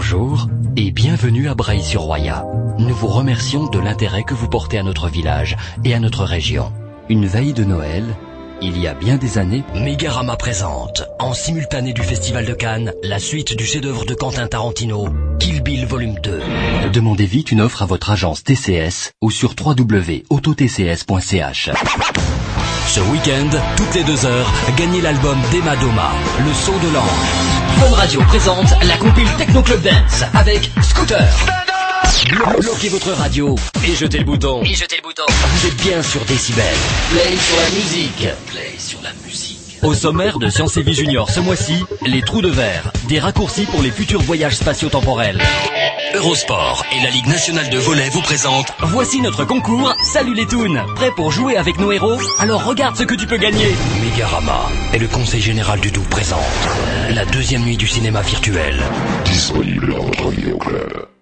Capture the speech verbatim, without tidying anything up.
Bonjour et bienvenue à Breil-sur-Roya. Nous vous remercions de l'intérêt que vous portez à notre village et à notre région. Une veille de Noël, il y a bien des années, Mégarama présente, en simultané du Festival de Cannes, la suite du chef-d'œuvre de Quentin Tarantino, Kill Bill Volume deux. Demandez vite une offre à votre agence T C S ou sur w w w point auto t c s point c h. Ce week-end, toutes les deux heures, gagnez l'album d'Emma Doma, Le saut de l'ange. Fun Radio présente la compile Techno Club Dance avec Scooter. Blo- bloquez votre radio et jetez le bouton. Et jetez le bouton. Vous êtes bien sur Décibel. Play sur la musique. Play sur la musique. Au sommaire de Science et Vie Junior ce mois-ci, les trous de verre, des raccourcis pour les futurs voyages spatio-temporels. Eurosport et la Ligue nationale de volley vous présentent. Voici notre concours. Salut les toons. Prêt pour jouer avec nos héros? Alors regarde ce que tu peux gagner. Mégarama et le Conseil général du Doubs présentent la deuxième nuit du cinéma virtuel. Disponible en votre vidéoclub.